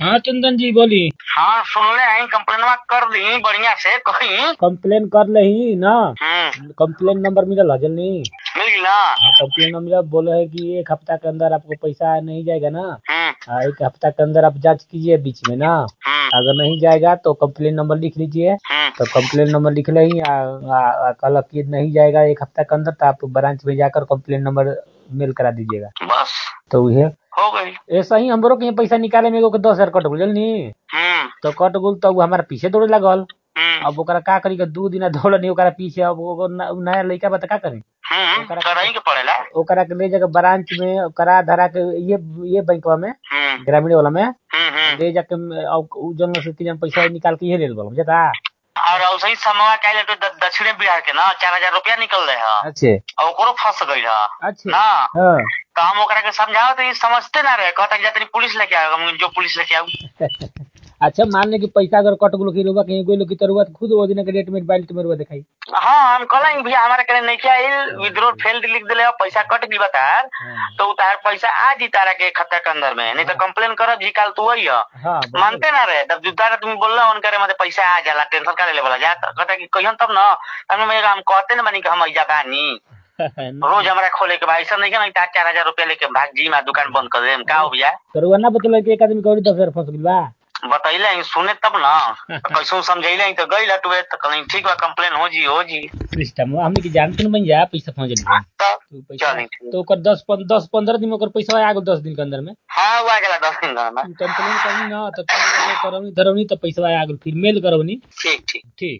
हाँ चंदन जी बोली। हाँ सुनले हैं कंप्लेन कर दी बढ़िया से कहीं। कंप्लेन कर लही ना। कंप्लेन नंबर मिलल है जल्दी मिल गई ना। हाँ कंप्लेन नंबर बोले है कि 1 हफ्ता के अंदर आपको पैसा नहीं जाएगा ना। 1 हफ्ता के अंदर आप जांच कीजिए बीच में ना। अगर नहीं जाएगा तो कंप्लेन नंबर लिख लीजिए। तो कंप्लेन नंबर लिख ही कल कि नहीं जाएगा 1 हफ्ता के अंदर तो आप ब्रांच में जाकर कंप्लेन नंबर मेल करा दीजिएगा बस तो ये हो गई। ऐसा ही हमरो के पैसा निकाले में 10,000 कट गल जल्दी तो कट गल तो हमारा पीछे दौड़े लगल। अब ओकरा का करी के 2 दिन दौड़नी ओकरा पीछे। अब नया लड़का बता का करी ओकरा के ले जाके ब्रांच में करा धरा के ये बैंकवा में ग्रामीण वाला में ले जाके उ जन से 3 पैसा निकाल के ये ले लेबल बुझता। और ऐसे ही समय कहले तो दक्षिण बिहार के ना 4,000 रुपया निकल रहे है। अच्छे और ओकरो फंस गई है। अच्छे ना हाँ तो हम ओकरा के समझाओ तो ये समझते ना रहे कहता जाते पुलिस लेके आओ जो पुलिस लेके आओ। अच्छा मान ले कि पैसा अगर कट गलो कि रुआ कहीं गइलो कि तरुआ खुद वो दिन के डेट में बाइल में रुआ दिखाई। हाँ हम कहला भैया हमारे करे नहीं क्या विड्रॉल फेल्ड लिख दिले पैसा कट गई बता तो उतार पैसा आ जी तारा के खाता के अंदर में नहीं तो कंप्लेन करब जी काल तू वही मानते ना रहे तब जुतारा तुम बोल रहे करे मतलब पैसा आ जाला टेंशन करे ले बोला जा कहता कि कहियन तब ना हम कहते ना बनी कि हम जाबानी रोज हमारा खोले के भाई ऐसा नहीं कि 4,000 रुपया लेके भाग जी मैं दुकान बंद कर दे का हो भैया तरुआ ना बतल कि एक आदमी कौड़ी 10,000 फंस गइल बा बताइले सुने तब ना कैसे समझाइले तो गई लटुए तो कहीं ठीक बा कंप्लेन हो जी सिस्टम हमने की जानते न बन जा पैसा पहुंच जाए तो पैसा तो ओकर 10-15 दिन में ओकर पैसा आ गल 10 दिन के अंदर में। हाँ वो आ गया 10 दिन में कंप्लेन करनी ना तो करौनी धरौनी तो पैसा आ गल फिर मेल करौनी। ठीक ठीक।